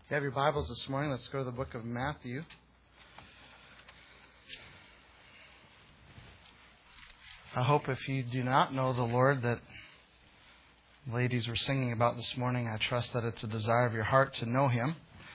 If you have your Bibles this morning, let's go to the book of Matthew. I hope if you do not know the Lord that ladies were singing about this morning, I trust that it's a desire of your heart to know Him.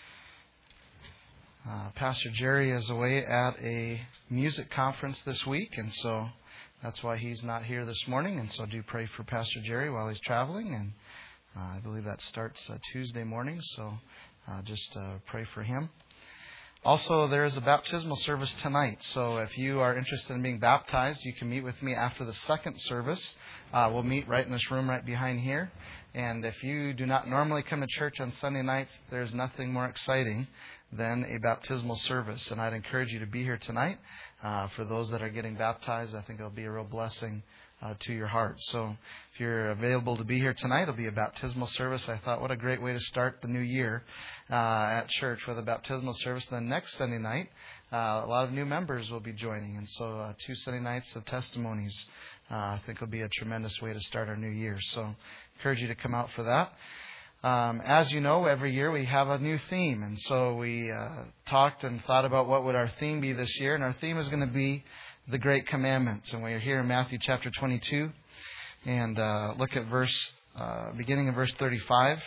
Pastor Jerry is away at a music conference this week, and so that's why he's not here this morning. And so do pray for Pastor Jerry while he's traveling. And I believe that starts Tuesday morning, so just pray for him. Also, there is a baptismal service tonight. So if you are interested in being baptized, you can meet with me after the second service. We'll meet right in this room right behind here. And if you do not normally come to church on Sunday nights, there's nothing more exciting than a baptismal service. And I'd encourage you to be here tonight. For those that are getting baptized, I think it'll be a real blessing to your heart. So if you're available to be here tonight, it'll be a baptismal service. I thought, what a great way to start the new year at church with a baptismal service. Then next Sunday night, a lot of new members will be joining. And so 2 Sunday nights of testimonies, I think will be a tremendous way to start our new year. So I encourage you to come out for that. As you know, every year we have a new theme. And so we talked and thought about what would our theme be this year. And our theme is going to be the Great Commandments. And we're here in Matthew chapter 22. And look at beginning in verse 35.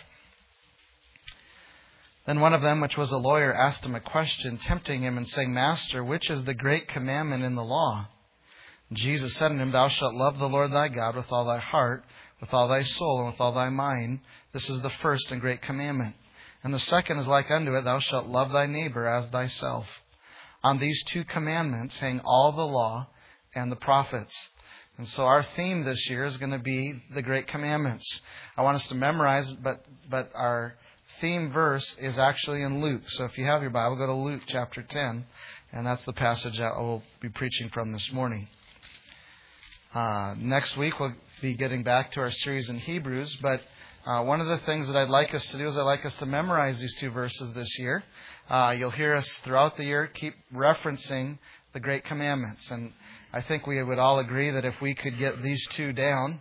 Then one of them, which was a lawyer, asked him a question, tempting him and saying, Master, which is the great commandment in the law? And Jesus said unto him, Thou shalt love the Lord thy God with all thy heart, with all thy soul, and with all thy mind. This is the first and great commandment. And the second is like unto it, Thou shalt love thy neighbor as thyself. On these 2 commandments hang all the law and the prophets. And so our theme this year is going to be the Great Commandments. I want us to memorize, but our theme verse is actually in Luke. So if you have your Bible, go to Luke chapter 10, and that's the passage that I will be preaching from this morning. Next week we'll be getting back to our series in Hebrews, but one of the things that I'd like us to do is I'd like us to memorize these 2 verses this year. You'll hear us throughout the year keep referencing the Great Commandments. And I think we would all agree that if we could get these 2 down,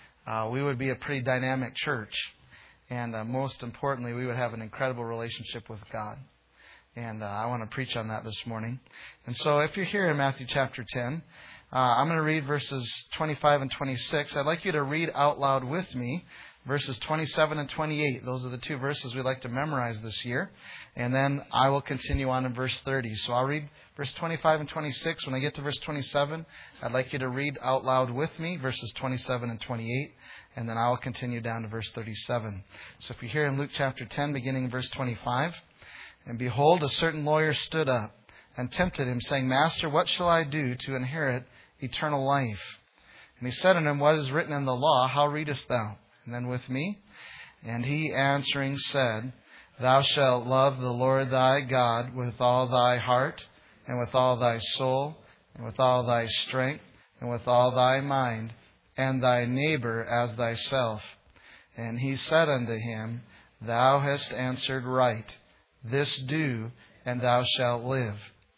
we would be a pretty dynamic church. And most importantly, we would have an incredible relationship with God. And I want to preach on that this morning. And so if you're here in Matthew chapter 10, I'm going to read verses 25 and 26. I'd like you to read out loud with me verses 27 and 28. Those are the 2 verses we'd like to memorize this year. And then I will continue on in verse 30. So I'll read verse 25 and 26. When I get to verse 27, I'd like you to read out loud with me verses 27 and 28. And then I'll continue down to verse 37. So if you're here in Luke chapter 10, beginning in verse 25. And behold, a certain lawyer stood up and tempted him, saying, Master, what shall I do to inherit eternal life? And he said unto him, What is written in the law? How readest thou? And then with me. And he answering said, Thou shalt love the Lord thy God with all thy heart, and with all thy soul, and with all thy strength, and with all thy mind, and thy neighbor as thyself. And he said unto him, Thou hast answered right. This do, and thou shalt live.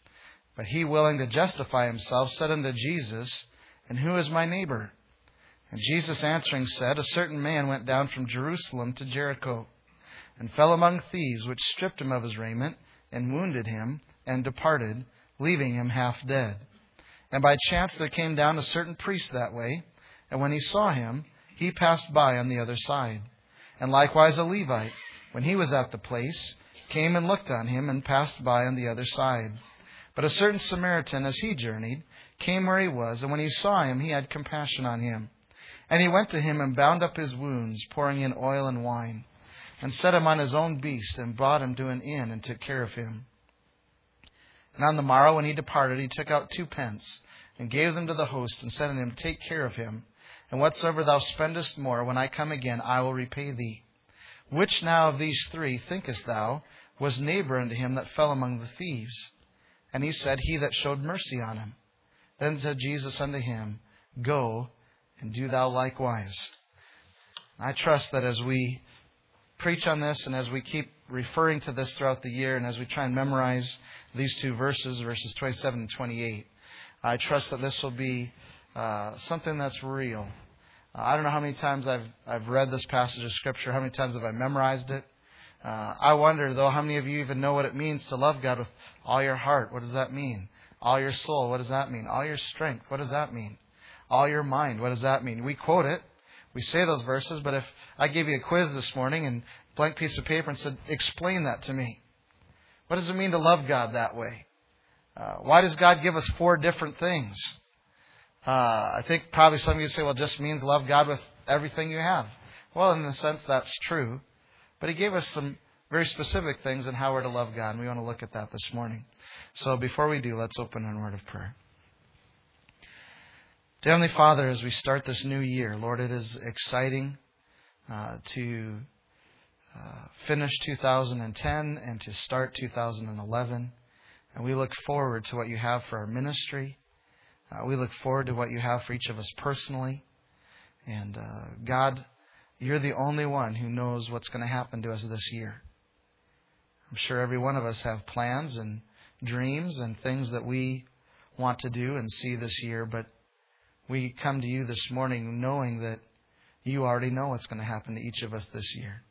But he, willing to justify himself, said unto Jesus, And who is my neighbor? And Jesus answering said, A certain man went down from Jerusalem to Jericho, and fell among thieves, which stripped him of his raiment, and wounded him, and departed, leaving him half dead. And by chance there came down a certain priest that way, and when he saw him, he passed by on the other side. And likewise a Levite, when he was at the place, came and looked on him, and passed by on the other side. But a certain Samaritan, as he journeyed, came where he was, and when he saw him, he had compassion on him. And he went to him and bound up his wounds, pouring in oil and wine, and set him on his own beast, and brought him to an inn, and took care of him. And on the morrow, when he departed, he took out 2 pence, and gave them to the host, and said unto him, Take care of him, and whatsoever thou spendest more, when I come again, I will repay thee. Which now of these 3, thinkest thou, was neighbor unto him that fell among the thieves? And he said, He that showed mercy on him. Then said Jesus unto him, Go, and do thou likewise. I trust that as we preach on this and as we keep referring to this throughout the year and as we try and memorize these 2 verses, verses 27 and 28, I trust that this will be something that's real. I don't know how many times I've read this passage of Scripture, how many times have I memorized it. I wonder, though, how many of you even know what it means to love God with all your heart? What does that mean? All your soul, what does that mean? All your strength, what does that mean? All your mind, what does that mean? We quote it. We say those verses, but if I gave you a quiz this morning and a blank piece of paper and said, explain that to me. What does it mean to love God that way? Why does God give us 4 different things? I think probably some of you say, well, it just means love God with everything you have. Well, in a sense, that's true. But He gave us some very specific things on how we're to love God, and we want to look at that this morning. So before we do, let's open in a word of prayer. Dear Heavenly Father, as we start this new year, Lord, it is exciting to finish 2010 and to start 2011. And we look forward to what you have for our ministry. We look forward to what you have for each of us personally. And God, you're the only one who knows what's going to happen to us this year. I'm sure every one of us have plans and dreams and things that we want to do and see this year, but we come to you this morning knowing that you already know what's going to happen to each of us this year.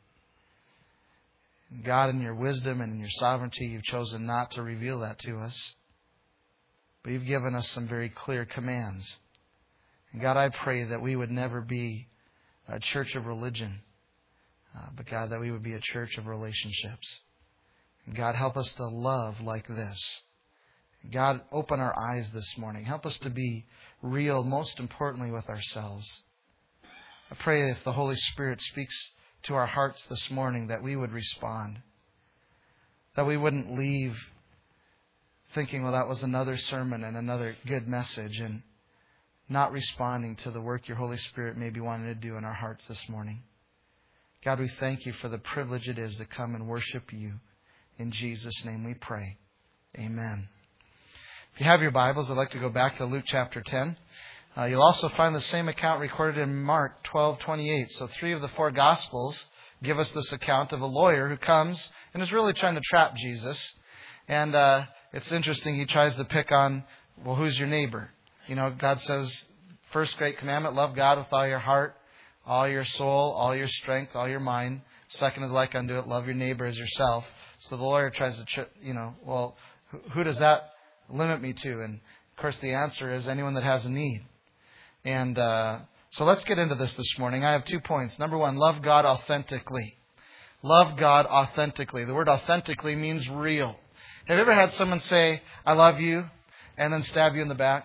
God, in your wisdom and in your sovereignty, you've chosen not to reveal that to us. But you've given us some very clear commands. And God, I pray that we would never be a church of religion, but God, that we would be a church of relationships. And God, help us to love like this. God, open our eyes this morning. Help us to be real, most importantly, with ourselves. I pray if the Holy Spirit speaks to our hearts this morning, that we would respond. That we wouldn't leave thinking, well, that was another sermon and another good message, and not responding to the work your Holy Spirit may be wanting to do in our hearts this morning. God, we thank you for the privilege it is to come and worship you. In Jesus' name we pray. Amen. If you have your Bibles, I'd like to go back to Luke chapter 10. You'll also find the same account recorded in Mark 12:28. So 3 of the 4 Gospels give us this account of a lawyer who comes and is really trying to trap Jesus. And it's interesting, he tries to pick on, well, who's your neighbor? You know, God says, first great commandment, love God with all your heart, all your soul, all your strength, all your mind. Second is like unto it, love your neighbor as yourself. So the lawyer tries to, well, who does that limit me to? And of course the answer is anyone that has a need. And so let's get into this morning. I have 2 points. Number 1, love God authentically. Love God authentically. The word authentically means real. Have you ever had someone say, I love you, and then stab you in the back?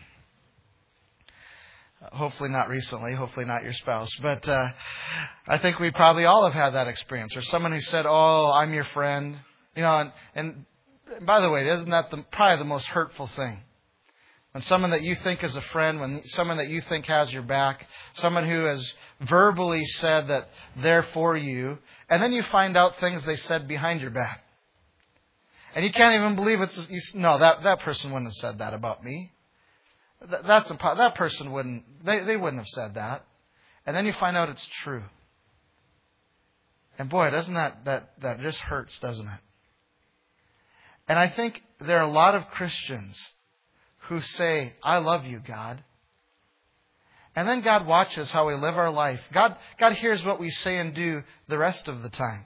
Hopefully not recently. Hopefully not your spouse. But I think we probably all have had that experience. Or someone who said, oh, I'm your friend. You know, and by the way, isn't that probably the most hurtful thing? When someone that you think is a friend, when someone that you think has your back, someone who has verbally said that they're for you, and then you find out things they said behind your back. And you can't even believe that person wouldn't have said that about me. That person wouldn't, they wouldn't have said that. And then you find out it's true. And boy, doesn't that just hurts, doesn't it? And I think there are a lot of Christians who say, I love you, God. And then God watches how we live our life. God hears what we say and do the rest of the time.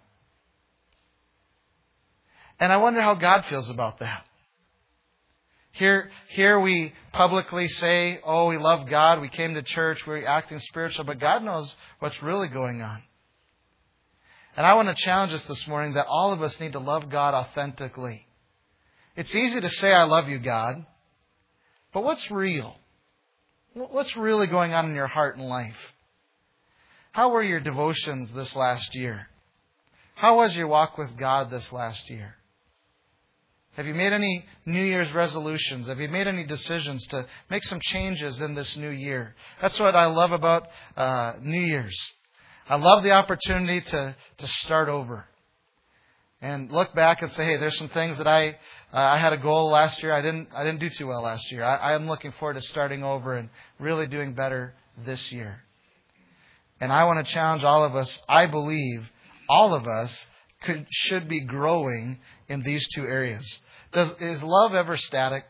And I wonder how God feels about that. Here we publicly say, oh, we love God, we came to church, we're acting spiritual, but God knows what's really going on. And I want to challenge us this morning that all of us need to love God authentically. It's easy to say, I love you, God. But what's real? What's really going on in your heart and life? How were your devotions this last year? How was your walk with God this last year? Have you made any New Year's resolutions? Have you made any decisions to make some changes in this new year? That's what I love about New Year's. I love the opportunity to start over. And look back and say, hey, there's some things that I had a goal last year. I didn't do too well last year. I am looking forward to starting over and really doing better this year. And I want to challenge all of us. I believe all of us should be growing in these 2 areas. Is love ever static?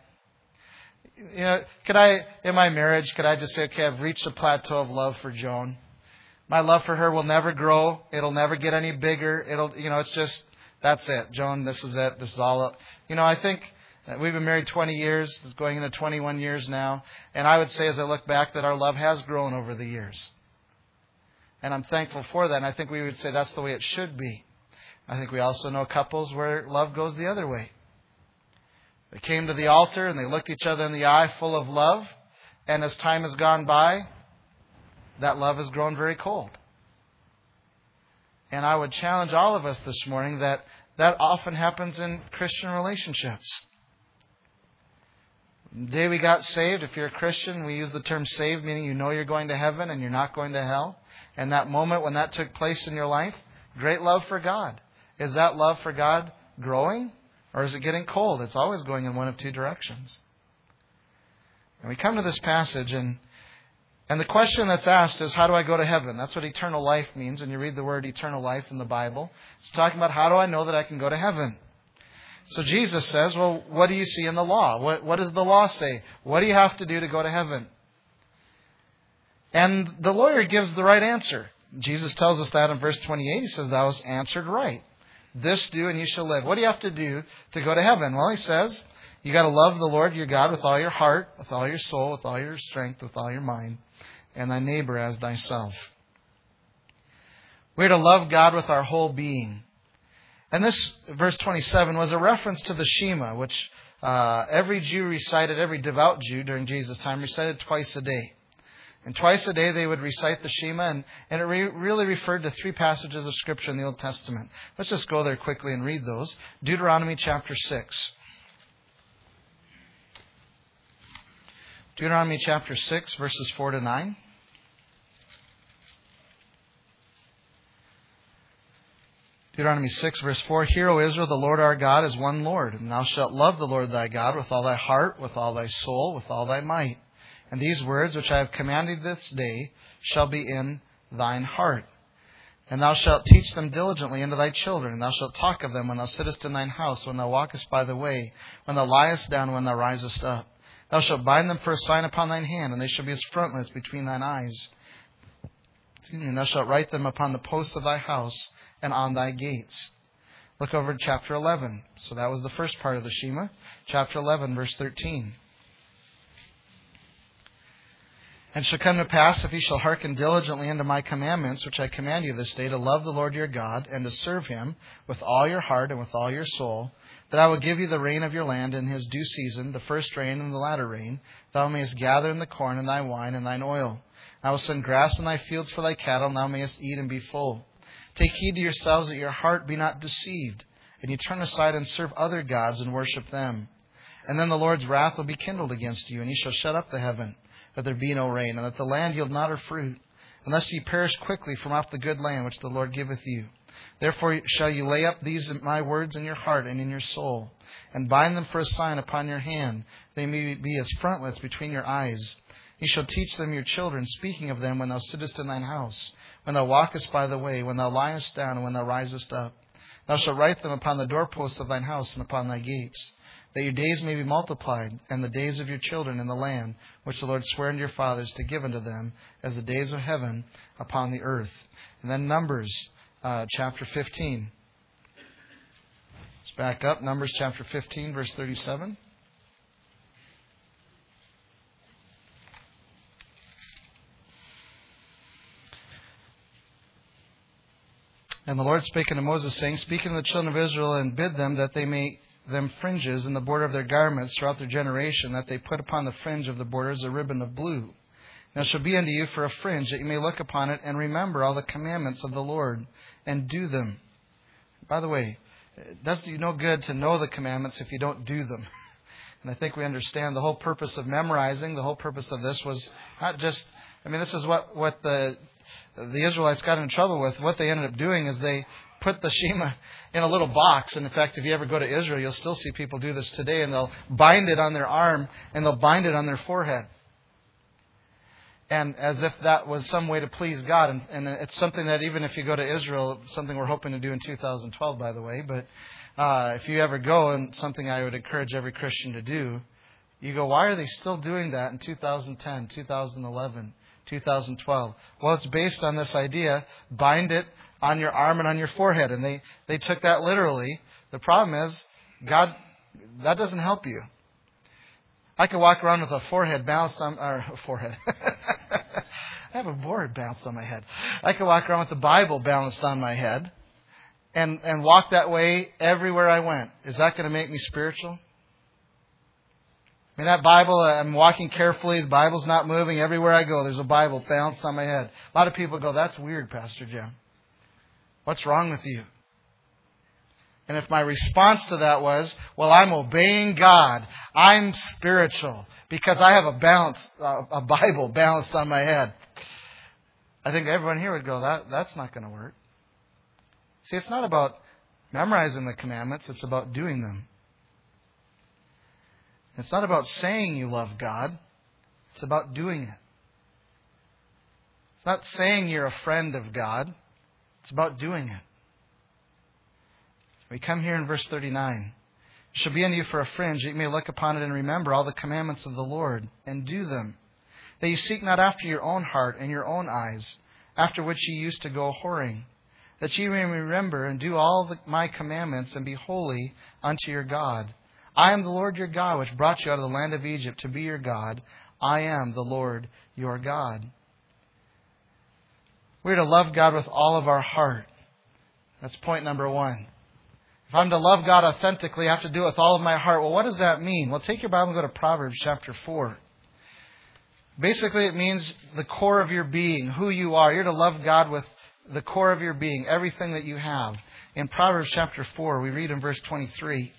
You know, in my marriage, could I just say, okay, I've reached a plateau of love for Joan. My love for her will never grow. It'll never get any bigger. It's just, that's it. Joan, this is it. This is all. I think we've been married 20 years. It's going into 21 years now. And I would say as I look back that our love has grown over the years. And I'm thankful for that. And I think we would say that's the way it should be. I think we also know couples where love goes the other way. They came to the altar and they looked each other in the eye full of love. And as time has gone by, that love has grown very cold. And I would challenge all of us this morning that often happens in Christian relationships. The day we got saved, if you're a Christian, we use the term saved, meaning you know you're going to heaven and you're not going to hell. And that moment when that took place in your life, great love for God. Is that love for God growing or is it getting cold? It's always going in one of two directions. And we come to this passage and the question that's asked is, how do I go to heaven? That's what eternal life means when you read the word eternal life in the Bible. It's talking about how do I know that I can go to heaven? So Jesus says, well, what do you see in the law? What does the law say? What do you have to do to go to heaven? And the lawyer gives the right answer. Jesus tells us that in verse 28. He says, thou hast answered right. This do and you shall live. What do you have to do to go to heaven? Well, he says, you got to love the Lord your God with all your heart, with all your soul, with all your strength, with all your mind, and thy neighbor as thyself. We're to love God with our whole being. And this, verse 27, was a reference to the Shema, which every Jew recited, every devout Jew during Jesus' time recited twice a day. And twice a day they would recite the Shema, and it really referred to three passages of Scripture in the Old Testament. Let's just go there quickly and read those. Deuteronomy chapter 6. Deuteronomy chapter 6, verses 4 to 9. Deuteronomy 6, verse 4, Hear, O Israel, the Lord our God is one Lord, and thou shalt love the Lord thy God with all thy heart, with all thy soul, with all thy might. And these words which I have commanded this day shall be in thine heart. And thou shalt teach them diligently unto thy children, and thou shalt talk of them when thou sittest in thine house, when thou walkest by the way, when thou liest down, when thou risest up. Thou shalt bind them for a sign upon thine hand, and they shall be as frontlets between thine eyes. And thou shalt write them upon the posts of thy house and on thy gates. Look over to chapter 11. So that was the first part of the Shema. Chapter 11, verse 13. And it shall come to pass, if ye shall hearken diligently unto my commandments, which I command you this day, to love the Lord your God, and to serve him with all your heart and with all your soul, that I will give you the rain of your land in his due season, the first rain and the latter rain, thou mayest gather in the corn and thy wine and thine oil. And I will send grass in thy fields for thy cattle, and thou mayest eat and be full. Take heed to yourselves that your heart be not deceived, and ye turn aside and serve other gods and worship them. And then the Lord's wrath will be kindled against you, and he shall shut up the heaven, that there be no rain, and that the land yield not her fruit, unless ye perish quickly from off the good land which the Lord giveth you. Therefore shall ye lay up these my words in your heart and in your soul, and bind them for a sign upon your hand. They may be as frontlets between your eyes. Ye shall teach them your children, speaking of them when thou sittest in thine house, when thou walkest by the way, when thou liest down, and when thou risest up. Thou shalt write them upon the doorposts of thine house and upon thy gates, that your days may be multiplied, and the days of your children in the land, which the Lord sware unto your fathers to give unto them, as the days of heaven upon the earth. And then Numbers chapter 15. Let's back up. Numbers chapter 15, verse 37. And the Lord spake unto Moses, saying, Speak unto the children of Israel, and bid them that they make them fringes in the border of their garments throughout their generation, that they put upon the fringe of the borders a ribbon of blue. And it shall be unto you for a fringe, that you may look upon it, and remember all the commandments of the Lord, and do them. By the way, it does you no good to know the commandments if you don't do them. And I think we understand the whole purpose of memorizing, the whole purpose of this was not just, this is what the Israelites got in trouble with. What they ended up doing is they put the Shema in a little box. And in fact, if you ever go to Israel, you'll still see people do this today. And they'll bind it on their arm and they'll bind it on their forehead. And as if that was some way to please God. And it's something that even if you go to Israel, something we're hoping to do in 2012, by the way. But if you ever go, and something I would encourage every Christian to do, you go, why are they still doing that in 2010, 2011, 2012. Well, it's based on this idea, bind it on your arm and on your forehead. And they took that literally. The problem is, God, that doesn't help you. I could walk around with a forehead balanced on, or forehead. I have a board balanced on my head. I could walk around with the Bible balanced on my head and walk that way everywhere I went. Is that going to make me spiritual? I mean, that Bible, I'm walking carefully. The Bible's not moving. Everywhere I go, there's a Bible balanced on my head. A lot of people go, that's weird, Pastor Jim. What's wrong with you? And if my response to that was, well, I'm obeying God. I'm spiritual because I have a Bible balanced on my head. I think everyone here would go, that's not going to work. See, it's not about memorizing the commandments. It's about doing them. It's not about saying you love God. It's about doing it. It's not saying you're a friend of God. It's about doing it. We come here in verse 39. It shall be unto you for a fringe, that you may look upon it and remember all the commandments of the Lord, and do them. That you seek not after your own heart and your own eyes, after which ye used to go whoring. That ye may remember and do all my commandments, and be holy unto your God. I am the Lord your God, which brought you out of the land of Egypt to be your God. I am the Lord your God. We're to love God with all of our heart. That's point number one. If I'm to love God authentically, I have to do it with all of my heart. Well, what does that mean? Well, take your Bible and go to Proverbs chapter 4. Basically, it means the core of your being, who you are. You're to love God with the core of your being, everything that you have. In Proverbs chapter 4, we read in verse 23.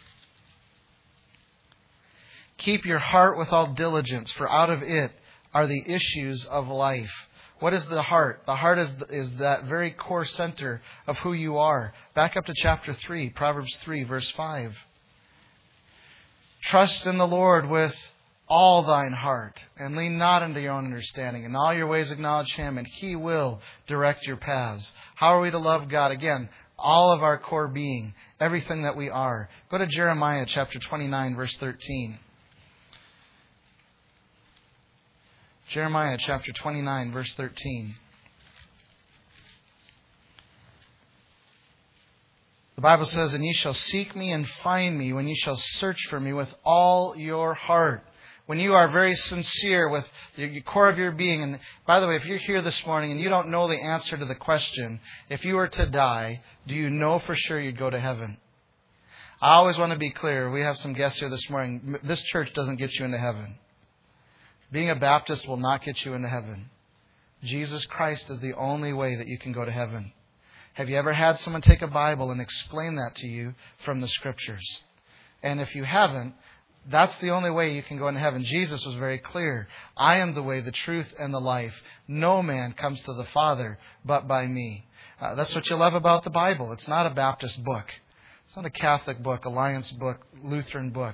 Keep your heart with all diligence, for out of it are the issues of life. What is the heart? The heart is that very core center of who you are. Back up to chapter 3, Proverbs 3, verse 5. Trust in the Lord with all thine heart, and lean not unto your own understanding. In all your ways acknowledge Him, and He will direct your paths. How are we to love God? Again, all of our core being, everything that we are. Go to Jeremiah chapter 29, verse 13. Jeremiah chapter 29, verse 13. The Bible says, and ye shall seek me and find me when ye shall search for me with all your heart. When you are very sincere with the core of your being. And by the way, if you're here this morning and you don't know the answer to the question, if you were to die, do you know for sure you'd go to heaven? I always want to be clear. We have some guests here this morning. This church doesn't get you into heaven. Being a Baptist will not get you into heaven. Jesus Christ is the only way that you can go to heaven. Have you ever had someone take a Bible and explain that to you from the Scriptures? And if you haven't, that's the only way you can go into heaven. Jesus was very clear. I am the way, the truth, and the life. No man comes to the Father but by me. That's what you love about the Bible. It's not a Baptist book. It's not a Catholic book, Alliance book, Lutheran book,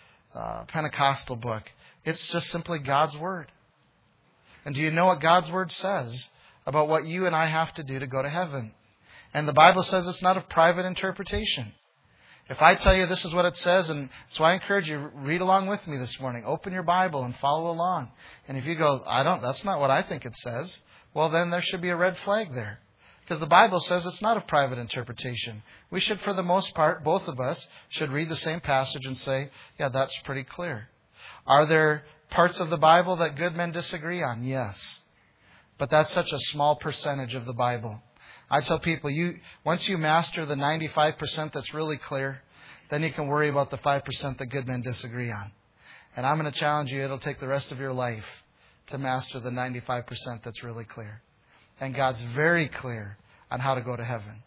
Pentecostal book. It's just simply God's Word. And do you know what God's Word says about what you and I have to do to go to heaven? And the Bible says it's not a private interpretation. If I tell you this is what it says, and so I encourage you, read along with me this morning. Open your Bible and follow along. And if you go, that's not what I think it says, well, then there should be a red flag there. Because the Bible says it's not a private interpretation. We should, for the most part, both of us, should read the same passage and say, yeah, that's pretty clear. Are there parts of the Bible that good men disagree on? Yes. But that's such a small percentage of the Bible. I tell people, once you master the 95% that's really clear, then you can worry about the 5% that good men disagree on. And I'm going to challenge you, it'll take the rest of your life to master the 95% that's really clear. And God's very clear on how to go to heaven.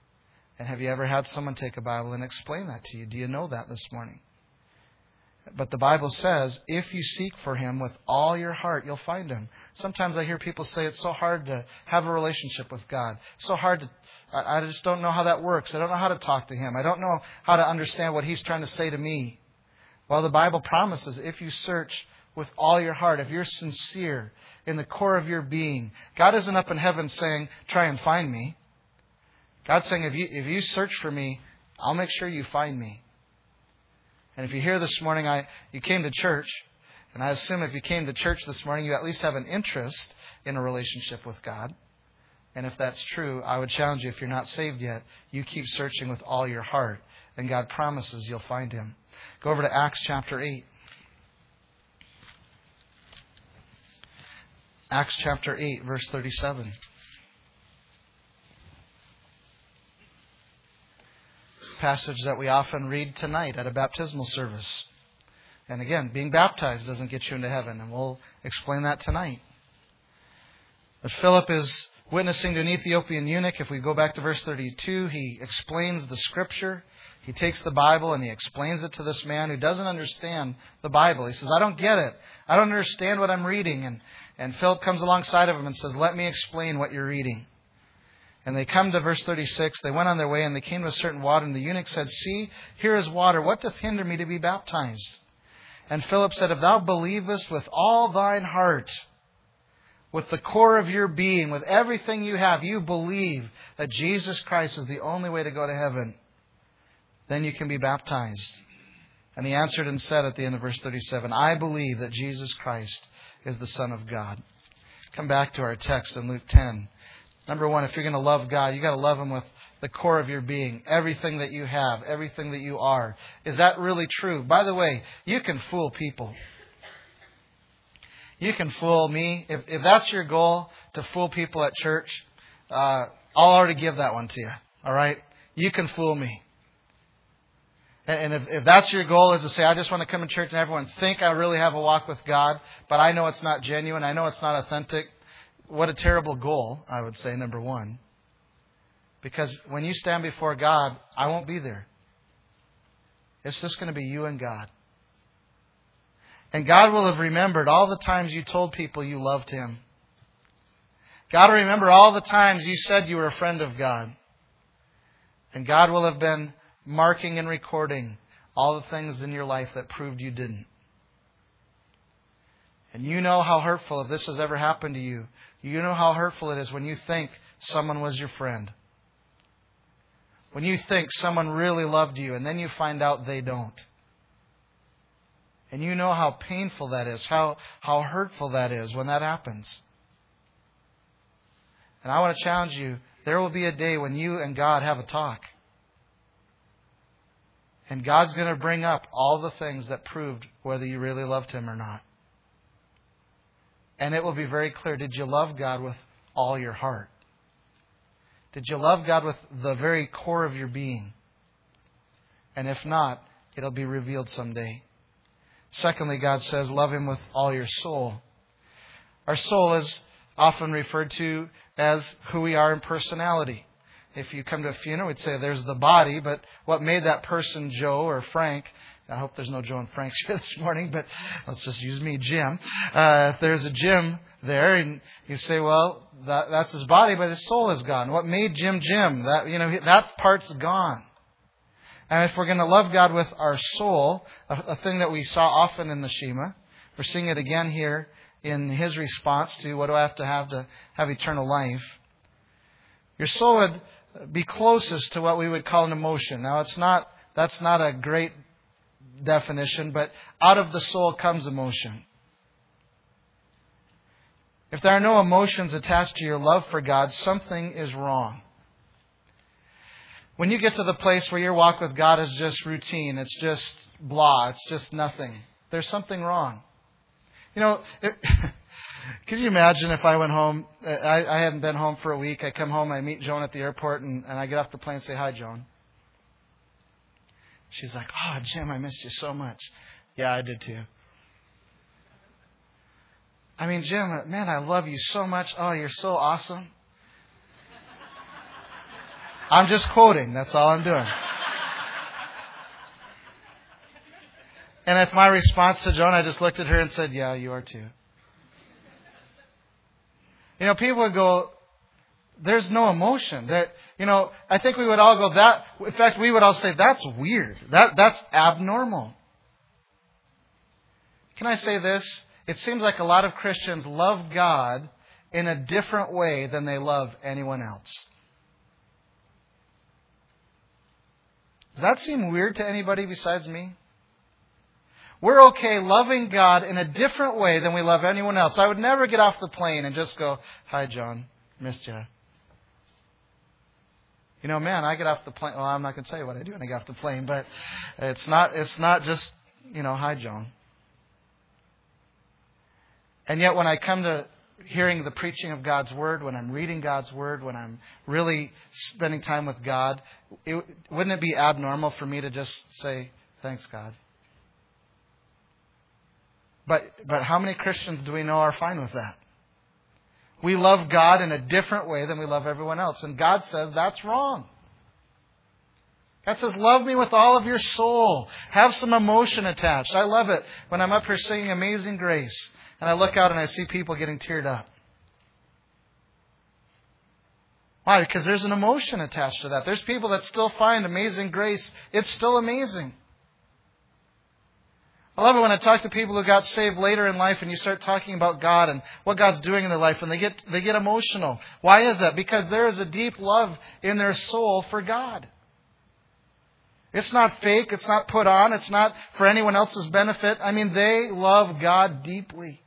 And have you ever had someone take a Bible and explain that to you? Do you know that this morning? But the Bible says, if you seek for Him with all your heart, you'll find Him. Sometimes I hear people say it's so hard to have a relationship with God. So hard to, I just don't know how that works. I don't know how to talk to Him. I don't know how to understand what He's trying to say to me. Well, the Bible promises if you search with all your heart, if you're sincere in the core of your being, God isn't up in heaven saying, try and find me. God's saying, if you search for me, I'll make sure you find me. And if you're here this morning, you came to church, And I assume if you came to church this morning, you at least have an interest in a relationship with God. And if that's true, I would challenge you, if you're not saved yet, you keep searching with all your heart. And God promises you'll find Him. Go over to Acts chapter 8. Acts chapter 8, verse 37. Passage that we often read tonight at a baptismal service. And again, being baptized doesn't get you into heaven, and we'll explain that tonight. But Philip is witnessing to an Ethiopian eunuch. If we go back to verse 32, he explains the Scripture. He takes the Bible and he explains it to this man who doesn't understand the Bible. He says, I don't get it. I don't understand what I'm reading. And Philip comes alongside of him and says, let me explain what you're reading. And they come to verse 36. They went on their way and they came to a certain water. And the eunuch said, see, here is water. What doth hinder me to be baptized? And Philip said, if thou believest with all thine heart, with the core of your being, with everything you have, you believe that Jesus Christ is the only way to go to heaven, then you can be baptized. And he answered and said at the end of verse 37, I believe that Jesus Christ is the Son of God. Come back to our text in Luke 10. Number one, if you're going to love God, you've got to love Him with the core of your being. Everything that you have, everything that you are. Is that really true? By the way, you can fool people. You can fool me. If that's your goal, to fool people at church, I'll already give that one to you. All right? You can fool me. And if that's your goal, is to say, I just want to come to church and everyone think I really have a walk with God, but I know it's not genuine, I know it's not authentic. What a terrible goal, I would say, number one. Because when you stand before God, I won't be there. It's just going to be you and God. And God will have remembered all the times you told people you loved Him. God will remember all the times you said you were a friend of God. And God will have been marking and recording all the things in your life that proved you didn't. And you know how hurtful, if this has ever happened to you, you know how hurtful it is when you think someone was your friend. When you think someone really loved you and then you find out they don't. And you know how painful that is, how hurtful that is when that happens. And I want to challenge you, there will be a day when you and God have a talk. And God's going to bring up all the things that proved whether you really loved Him or not. And it will be very clear, did you love God with all your heart? Did you love God with the very core of your being? And if not, it'll be revealed someday. Secondly, God says, love Him with all your soul. Our soul is often referred to as who we are in personality. If you come to a funeral, we'd say there's the body, but what made that person Joe or Frank? I hope there's no Joe and Franks here this morning, but let's just use me, Jim. If there's a Jim there, and you say, well, that's his body, but his soul is gone. What made Jim Jim? That part's gone. And if we're going to love God with our soul, a thing that we saw often in the Shema, we're seeing it again here in His response to what do I have to have eternal life. Your soul would be closest to what we would call an emotion. Now, that's not a great definition, but out of the soul comes emotion. If there are no emotions attached to your love for God, something is wrong. When you get to the place where your walk with God is just routine, it's just blah, it's just nothing, there's something wrong. Can you imagine if I went home, I hadn't been home for a week, I come home, I meet Joan at the airport, and I get off the plane and say, hi, Joan. She's like, oh, Jim, I missed you so much. Yeah, I did too. I mean, Jim, man, I love you so much. Oh, you're so awesome. I'm just quoting. That's all I'm doing. And if my response to Joan, I just looked at her and said, yeah, you are too. People would go, there's no emotion. I think we would all go that. In fact, we would all say, that's weird. That's abnormal. Can I say this? It seems like a lot of Christians love God in a different way than they love anyone else. Does that seem weird to anybody besides me? We're okay loving God in a different way than we love anyone else. I would never get off the plane and just go, "Hi, John. Missed you." You know, man, I get off the plane. Well, I'm not going to tell you what I do when I get off the plane, but it's not just, "Hi, John." And yet when I come to hearing the preaching of God's Word, when I'm reading God's Word, when I'm really spending time with God, wouldn't it be abnormal for me to just say, "Thanks, God"? But how many Christians do we know are fine with that? We love God in a different way than we love everyone else. And God says that's wrong. God says, love me with all of your soul. Have some emotion attached. I love it when I'm up here singing Amazing Grace and I look out and I see people getting teared up. Why? Because there's an emotion attached to that. There's people that still find Amazing Grace. It's still amazing. I love it when I talk to people who got saved later in life and you start talking about God and what God's doing in their life and they get emotional. Why is that? Because there is a deep love in their soul for God. It's not fake. It's not put on. It's not for anyone else's benefit. I mean, they love God deeply.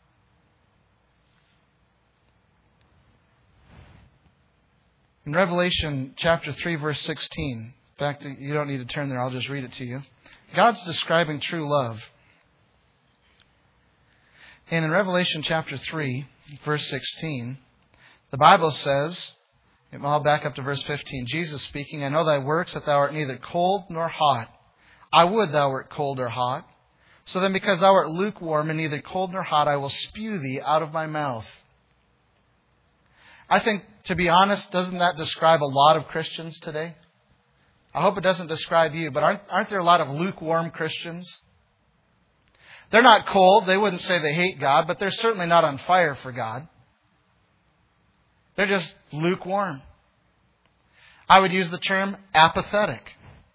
In Revelation chapter 3, verse 16, in fact, you don't need to turn there. I'll just read it to you. God's describing true love. And in Revelation chapter 3, verse 16, the Bible says, I'll back up to verse 15. Jesus speaking, "I know thy works, that thou art neither cold nor hot. I would thou wert cold or hot. So then because thou art lukewarm and neither cold nor hot, I will spew thee out of my mouth." I think, to be honest, doesn't that describe a lot of Christians today? I hope it doesn't describe you, but aren't there a lot of lukewarm Christians? They're not cold. They wouldn't say they hate God, but they're certainly not on fire for God. They're just lukewarm. I would use the term apathetic.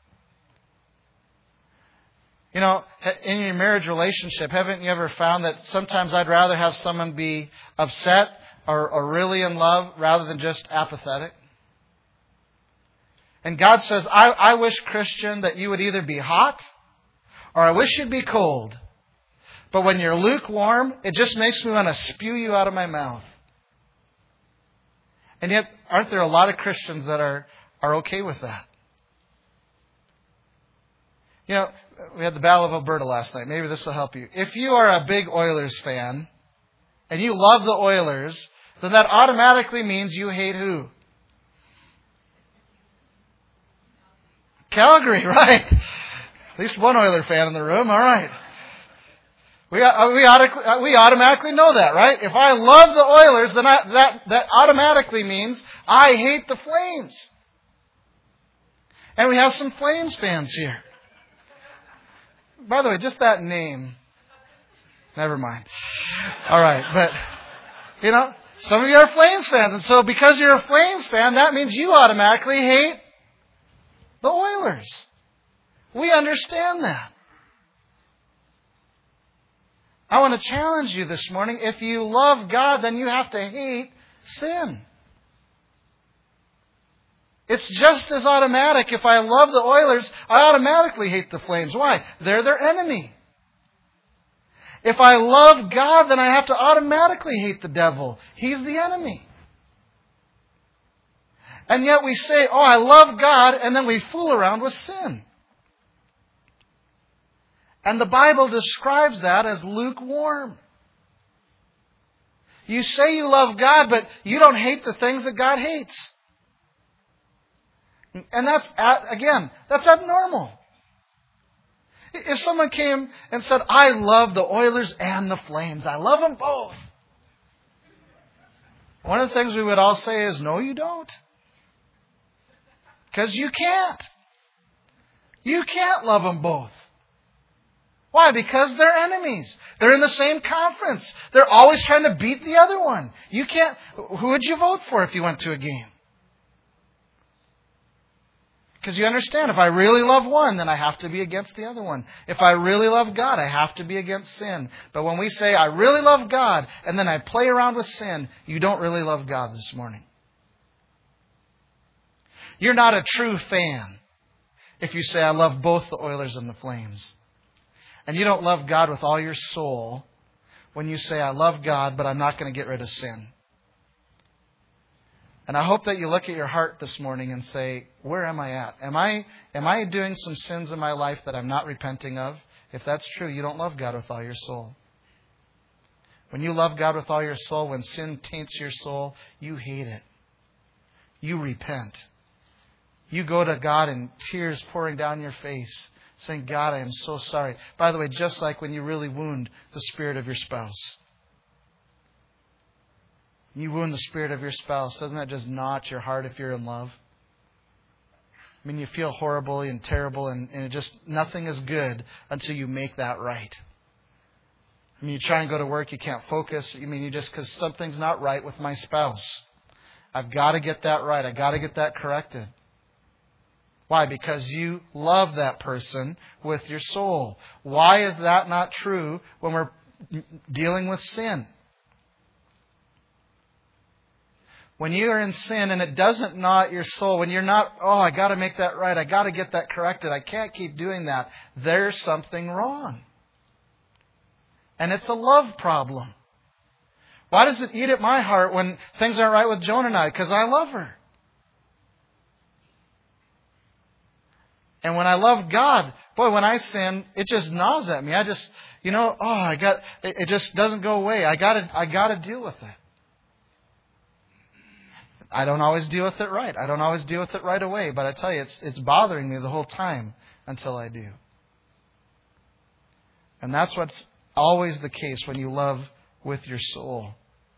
You know, in your marriage relationship, haven't you ever found that sometimes I'd rather have someone be upset or really in love rather than just apathetic? And God says, I wish, Christian, that you would either be hot or I wish you'd be cold. But when you're lukewarm, it just makes me want to spew you out of my mouth. And yet, aren't there a lot of Christians that are okay with that? You know, we had the Battle of Alberta last night. Maybe this will help you. If you are a big Oilers fan and you love the Oilers, then that automatically means you hate who? Calgary, right? At least one Oiler fan in the room. All right. We automatically know that, right? If I love the Oilers, then that automatically means I hate the Flames. And we have some Flames fans here. By the way, just that name. Never mind. All right, but, you know, some of you are Flames fans. And so because you're a Flames fan, that means you automatically hate the Oilers. We understand that. I want to challenge you this morning. If you love God, then you have to hate sin. It's just as automatic. If I love the Oilers, I automatically hate the Flames. Why? They're their enemy. If I love God, then I have to automatically hate the devil. He's the enemy. And yet we say, oh, I love God, and then we fool around with sin. And the Bible describes that as lukewarm. You say you love God, but you don't hate the things that God hates. And that's abnormal. If someone came and said, I love the Oilers and the Flames, I love them both. One of the things we would all say is, no, you don't. Because you can't. You can't love them both. Why? Because they're enemies. They're in the same conference. They're always trying to beat the other one. You can't. Who would you vote for if you went to a game? Because you understand, if I really love one, then I have to be against the other one. If I really love God, I have to be against sin. But when we say, I really love God, and then I play around with sin, you don't really love God this morning. You're not a true fan if you say, I love both the Oilers and the Flames. And you don't love God with all your soul when you say, I love God, but I'm not going to get rid of sin. And I hope that you look at your heart this morning and say, where am I at? Am I doing some sins in my life that I'm not repenting of? If that's true, you don't love God with all your soul. When you love God with all your soul, when sin taints your soul, you hate it. You repent. You go to God in tears pouring down your face, saying, God, I am so sorry. By the way, just like when you really wound the spirit of your spouse. You wound the spirit of your spouse. Doesn't that just gnaw at your heart if you're in love? I mean, you feel horrible and terrible, and it just, nothing is good until you make that right. I mean, you try and go to work, you can't focus. I mean, because something's not right with my spouse. I've got to get that right. I've got to get that corrected. Why? Because you love that person with your soul. Why is that not true when we're dealing with sin? When you are in sin and it doesn't gnaw at your soul, when you're not, I got to make that right, I got to get that corrected, I can't keep doing that, there's something wrong. And it's a love problem. Why does it eat at my heart when things aren't right with Joan and I? Because I love her. And when I love God, when I sin, it just gnaws at me. I just, it just doesn't go away. I got to deal with it. I don't always deal with it right. I don't always deal with it right away. But I tell you, it's bothering me the whole time until I do. And that's what's always the case when you love with your soul.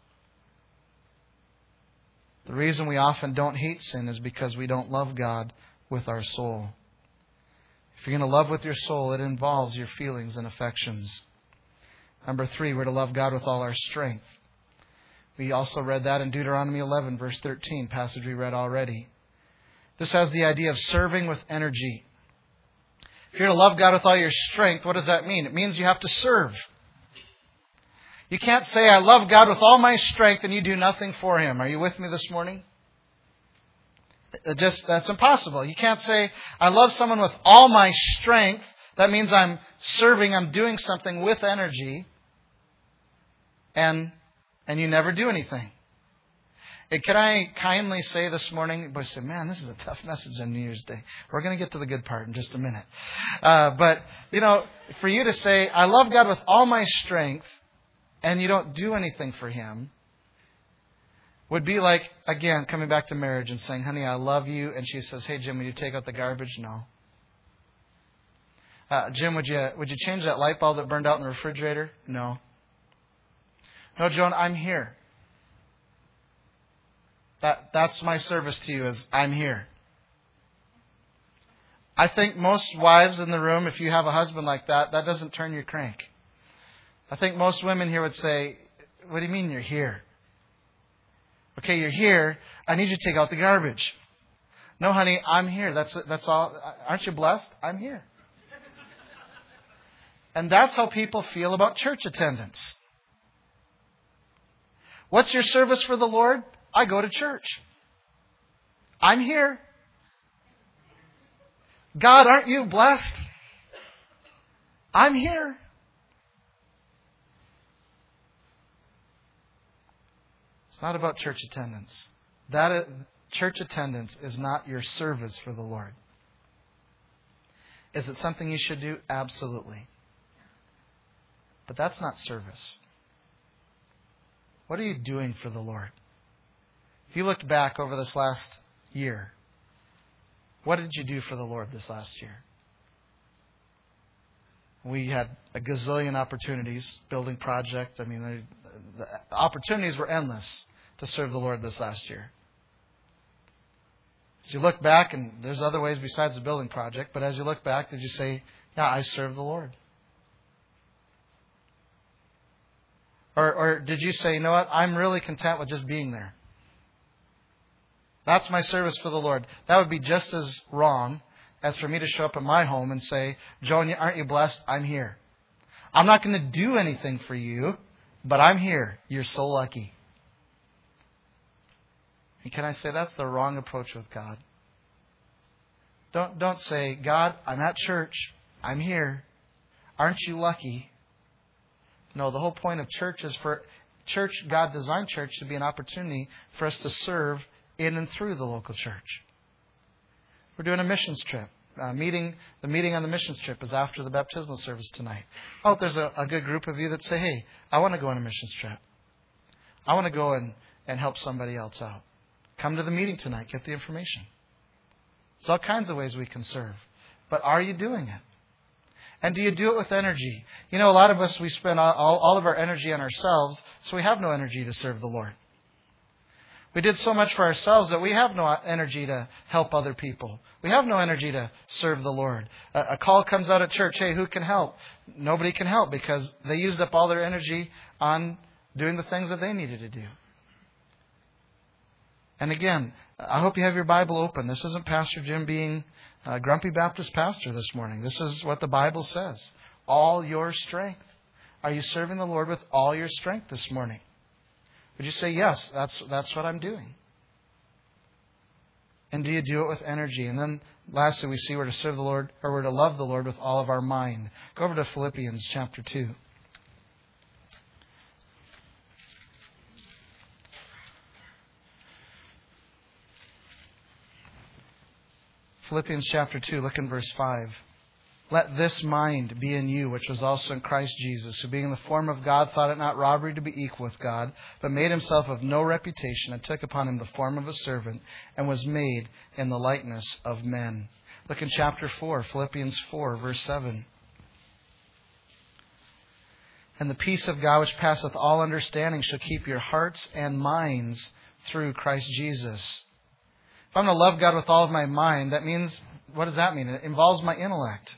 The reason we often don't hate sin is because we don't love God with our soul. If you're going to love with your soul, it involves your feelings and affections. Number 3, we're to love God with all our strength. We also read that in Deuteronomy 11, verse 13, passage we read already. This has the idea of serving with energy. If you're to love God with all your strength, what does that mean? It means you have to serve. You can't say, I love God with all my strength, and you do nothing for Him. Are you with me this morning? That's impossible. You can't say, I love someone with all my strength. That means I'm serving, I'm doing something with energy, and you never do anything. Can I kindly say this morning, boy, say, man, this is a tough message on New Year's Day. We're going to get to the good part in just a minute. But for you to say, I love God with all my strength, and you don't do anything for Him, would be like, again, coming back to marriage and saying, honey, I love you. And she says, hey, Jim, will you take out the garbage? No. Jim, would you change that light bulb that burned out in the refrigerator? No. No, Joan, I'm here. That's my service to you, is I'm here. I think most wives in the room, if you have a husband like that, that doesn't turn your crank. I think most women here would say, what do you mean you're here? Okay, you're here. I need you to take out the garbage. No, honey, I'm here. That's all. Aren't you blessed? I'm here. And that's how people feel about church attendance. What's your service for the Lord? I go to church. I'm here. God, aren't you blessed? I'm here. It's not about church attendance. Church attendance is not your service for the Lord. Is it something you should do? Absolutely. But that's not service. What are you doing for the Lord? If you looked back over this last year, what did you do for the Lord this last year? We had a gazillion opportunities, building project. I mean, the opportunities were endless to serve the Lord this last year. As you look back, and there's other ways besides the building project, but as you look back, did you say, yeah, I serve the Lord? Or did you say, you know what, I'm really content with just being there. That's my service for the Lord. That would be just as wrong as for me to show up at my home and say, Joan, aren't you blessed? I'm here. I'm not going to do anything for you, but I'm here. You're so lucky. And can I say that's the wrong approach with God? Don't say, God, I'm at church. I'm here. Aren't you lucky? No, the whole point of church is for church, God designed church to be an opportunity for us to serve in and through the local church. We're doing a missions trip. The meeting on the missions trip is after the baptismal service tonight. I hope there's a good group of you that say, hey, I want to go on a missions trip. I want to go and help somebody else out. Come to the meeting tonight. Get the information. There's all kinds of ways we can serve. But are you doing it? And do you do it with energy? You know, a lot of us, we spend all of our energy on ourselves, so we have no energy to serve the Lord. We did so much for ourselves that we have no energy to help other people. We have no energy to serve the Lord. A call comes out at church, hey, who can help? Nobody can help because they used up all their energy on doing the things that they needed to do. And again, I hope you have your Bible open. This isn't Pastor Jim being a grumpy Baptist pastor this morning. This is what the Bible says. All your strength. Are you serving the Lord with all your strength this morning? Would you say, yes, that's what I'm doing? And do you do it with energy? And then lastly, we see we're to serve the Lord, or we're to love the Lord with all of our mind. Go over to Philippians chapter 2. Philippians chapter 2, look in verse 5. Let this mind be in you, which was also in Christ Jesus, who being in the form of God thought it not robbery to be equal with God, but made himself of no reputation, and took upon him the form of a servant, and was made in the likeness of men. Look in chapter 4, Philippians 4, verse 7. And the peace of God, which passeth all understanding, shall keep your hearts and minds through Christ Jesus. If I'm going to love God with all of my mind, that means, what does that mean? It involves my intellect.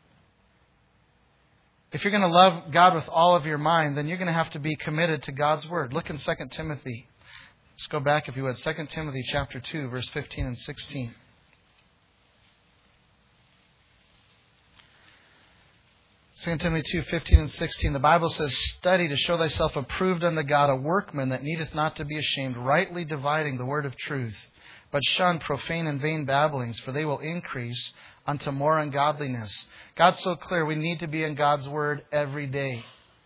If you're going to love God with all of your mind, then you're going to have to be committed to God's Word. Look in 2 Timothy. Let's go back, if you would. 2 Timothy chapter 2, verse 15 and 16. 2 Timothy 2, 15 and 16. The Bible says, study to show thyself approved unto God, a workman that needeth not to be ashamed, rightly dividing the word of truth. But shun profane and vain babblings, for they will increase unto more ungodliness. God's so clear, we need to be in God's Word every day.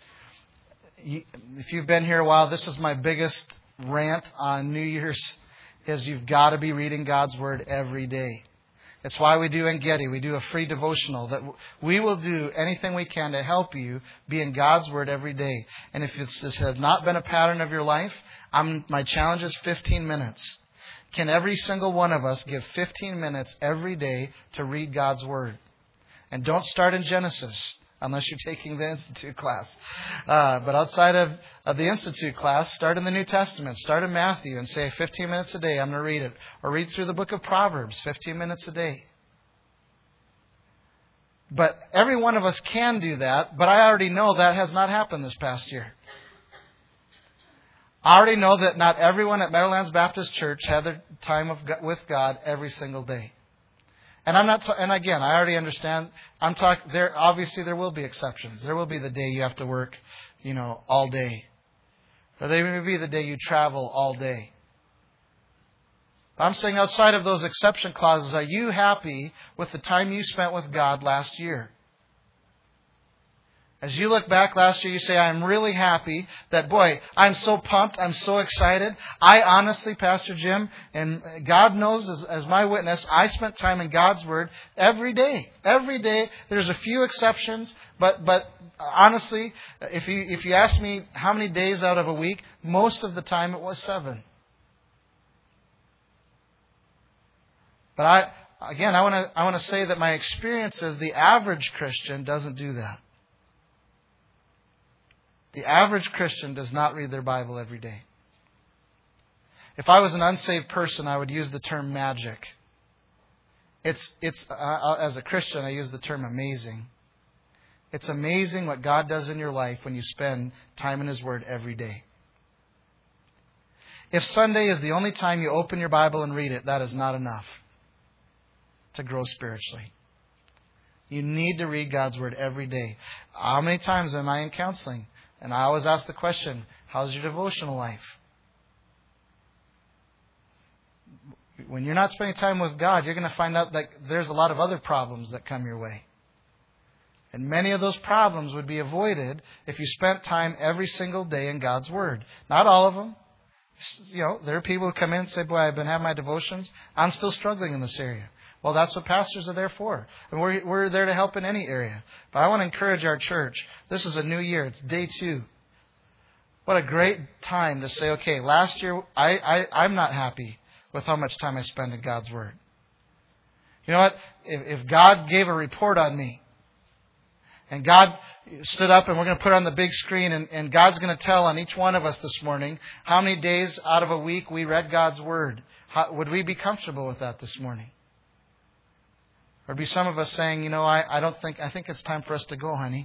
If you've been here a while, this is my biggest rant on New Year's, is you've got to be reading God's Word every day. It's why we do in Getty. We do a free devotional that we will do anything we can to help you be in God's Word every day. And if this has not been a pattern of your life, my challenge is 15 minutes. Can every single one of us give 15 minutes every day to read God's Word? And don't start in Genesis unless you're taking the Institute class. But outside of the Institute class, start in the New Testament. Start in Matthew and say, 15 minutes a day, I'm going to read it. Or read through the book of Proverbs, 15 minutes a day. But every one of us can do that, but I already know that has not happened this past year. I already know that not everyone at Meadowlands Baptist Church had their time with God every single day. And and again, I already understand. Obviously, there will be exceptions. There will be the day you have to work, all day. Or there may be the day you travel all day. But I'm saying outside of those exception clauses, are you happy with the time you spent with God last year? As you look back last year, you say, I'm really happy that, boy, I'm so pumped. I'm so excited. I honestly, Pastor Jim, and God knows as my witness, I spent time in God's Word every day. Every day. There's a few exceptions, but honestly, if you ask me how many days out of a week, most of the time it was 7. But I want to say that my experience is the average Christian doesn't do that. The average Christian does not read their Bible every day. If I was an unsaved person, I would use the term magic. As a Christian, I use the term amazing. It's amazing what God does in your life when you spend time in His Word every day. If Sunday is the only time you open your Bible and read it, that is not enough to grow spiritually. You need to read God's Word every day. How many times am I in counseling? And I always ask the question, how's your devotional life? When you're not spending time with God, you're going to find out that there's a lot of other problems that come your way. And many of those problems would be avoided if you spent time every single day in God's Word. Not all of them. There are people who come in and say, boy, I've been having my devotions. I'm still struggling in this area. Well, that's what pastors are there for. And we're there to help in any area. But I want to encourage our church. This is a new year. It's day 2. What a great time to say, okay, last year I'm not happy with how much time I spend in God's Word. You know what? If God gave a report on me, and God stood up and we're going to put it on the big screen, and God's going to tell on each one of us this morning how many days out of a week we read God's Word, would we be comfortable with that this morning? Or be some of us saying, I think it's time for us to go, honey.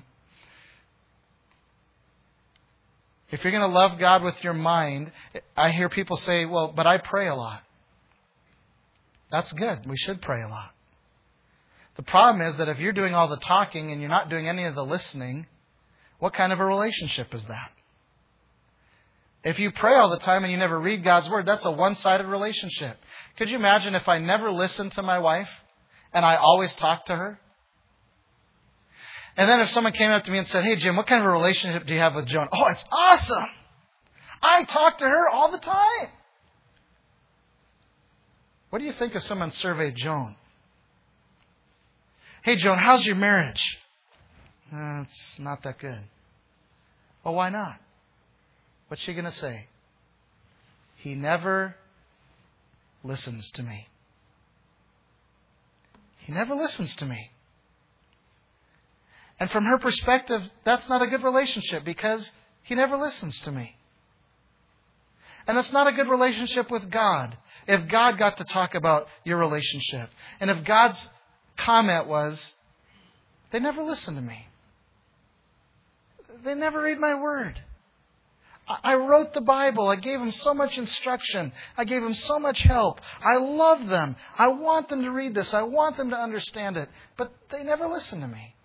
If you're going to love God with your mind, I hear people say, well, but I pray a lot. That's good. We should pray a lot. The problem is that if you're doing all the talking and you're not doing any of the listening, what kind of a relationship is that? If you pray all the time and you never read God's Word, that's a one-sided relationship. Could you imagine if I never listened to my wife and I always talked to her? And then if someone came up to me and said, hey, Jim, what kind of a relationship do you have with Joan? Oh, it's awesome. I talk to her all the time. What do you think if someone surveyed Joan? Hey, Joan, how's your marriage? It's not that good. Well, why not? What's she going to say? He never listens to me. He never listens to me. And from her perspective, that's not a good relationship because he never listens to me. And that's not a good relationship with God. If God got to talk about your relationship, and if God's comment was, they never listen to me. They never read my Word. I wrote the Bible. I gave them so much instruction. I gave them so much help. I love them. I want them to read this. I want them to understand it. But they never listen to me.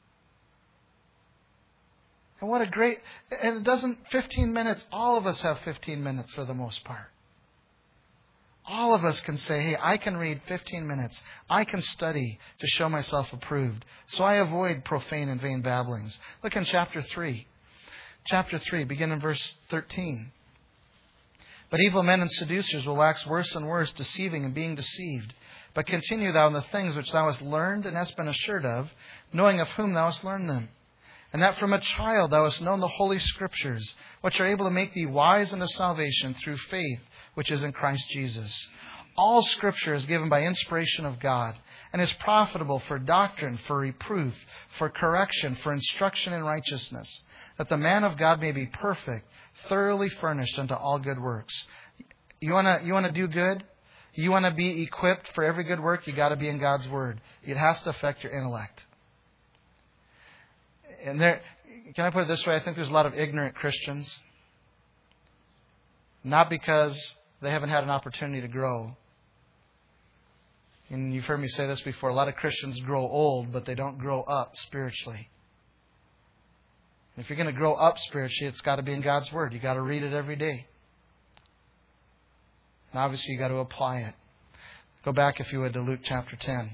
And what a great... And it doesn't... 15 minutes, all of us have 15 minutes for the most part. All of us can say, hey, I can read 15 minutes. I can study to show myself approved. So I avoid profane and vain babblings. Look in chapter 3. Chapter 3, begin in verse 13. But evil men and seducers will wax worse and worse, deceiving and being deceived. But continue thou in the things which thou hast learned and hast been assured of, knowing of whom thou hast learned them. And that from a child thou hast known the Holy Scriptures, which are able to make thee wise unto salvation through faith which is in Christ Jesus. All Scripture is given by inspiration of God, and is profitable for doctrine, for reproof, for correction, for instruction in righteousness, that the man of God may be perfect, thoroughly furnished unto all good works. You want to do good? You want to be equipped for every good work? You got to be in God's Word. It has to affect your intellect. And can I put it this way? I think there's a lot of ignorant Christians. Not because they haven't had an opportunity to grow. And you've heard me say this before. A lot of Christians grow old, but they don't grow up spiritually. If you're going to grow up spiritually, it's got to be in God's Word. You've got to read it every day. And obviously, you've got to apply it. Go back, if you would, to Luke chapter 10.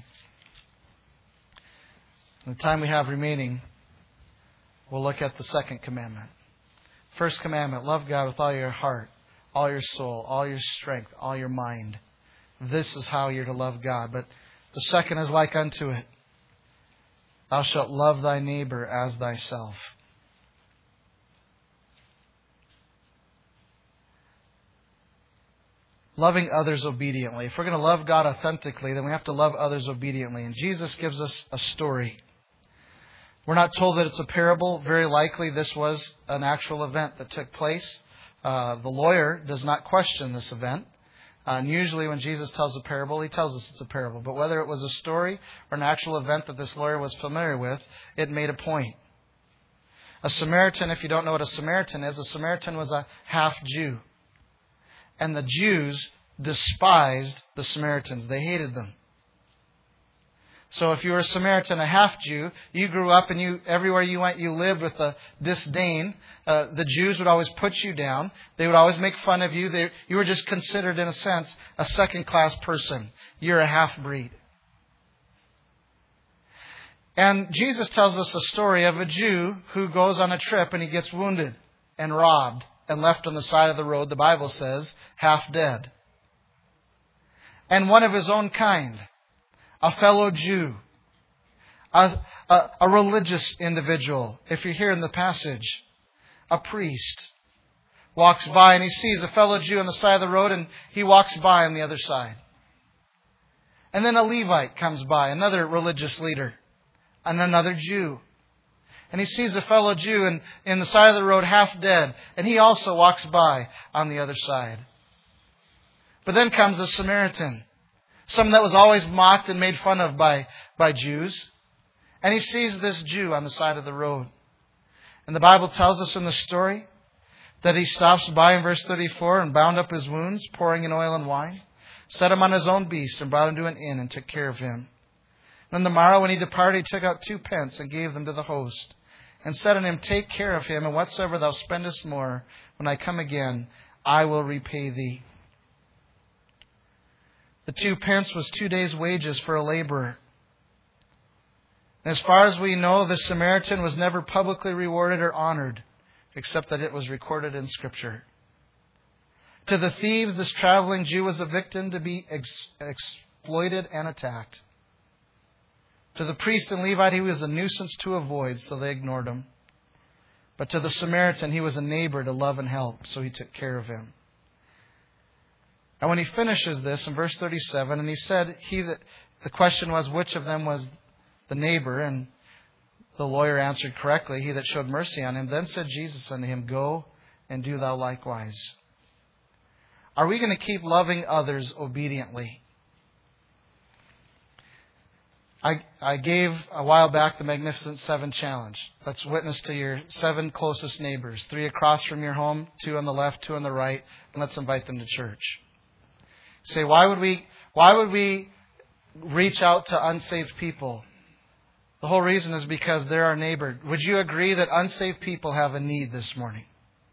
In the time we have remaining, we'll look at the second commandment. First commandment, love God with all your heart, all your soul, all your strength, all your mind. This is how you're to love God. But the second is like unto it. Thou shalt love thy neighbor as thyself. Loving others obediently. If we're going to love God authentically, then we have to love others obediently. And Jesus gives us a story. We're not told that it's a parable. Very likely this was an actual event that took place. The lawyer does not question this event. And usually when Jesus tells a parable, he tells us it's a parable. But whether it was a story or an actual event that this lawyer was familiar with, it made a point. A Samaritan, if you don't know what a Samaritan is, a Samaritan was a half Jew. And the Jews despised the Samaritans. They hated them. So if you were a Samaritan, a half Jew, you grew up and everywhere you went, you lived with a disdain. The Jews would always put you down. They would always make fun of you. You were just considered, in a sense, a second-class person. You're a half-breed. And Jesus tells us a story of a Jew who goes on a trip and he gets wounded and robbed and left on the side of the road, the Bible says, half dead. And one of his own kind, a fellow Jew, a religious individual, if you're here in the passage, a priest, walks by and he sees a fellow Jew on the side of the road and he walks by on the other side. And then a Levite comes by, another religious leader, and another Jew. And he sees a fellow Jew in the side of the road half dead, and he also walks by on the other side. But then comes a Samaritan, someone that was always mocked and made fun of by Jews. And he sees this Jew on the side of the road. And the Bible tells us in the story that he stops by in verse 34 and bound up his wounds, pouring in oil and wine, set him on his own beast and brought him to an inn and took care of him. And on the morrow when he departed, he took out 2 pence and gave them to the host, and said unto him, Take care of him, and whatsoever thou spendest more, when I come again, I will repay thee. The 2 pence was 2 days' wages for a laborer. And as far as we know, the Samaritan was never publicly rewarded or honored, except that it was recorded in Scripture. To the thieves, this traveling Jew was a victim to be exploited and attacked. To the priest and Levite, he was a nuisance to avoid, so they ignored him. But to the Samaritan, he was a neighbor to love and help, so he took care of him. And when he finishes this in verse 37, and he said, the question was, which of them was the neighbor? And the lawyer answered correctly, he that showed mercy on him. Then said Jesus unto him, Go and do thou likewise. Are we going to keep loving others obediently? I gave a while back the Magnificent 7 challenge. Let's witness to your 7 closest neighbors. 3 across from your home, 2 on the left, 2 on the right, and let's invite them to church. Say, why would we reach out to unsaved people? The whole reason is because they're our neighbor. Would you agree that unsaved people have a need this morning?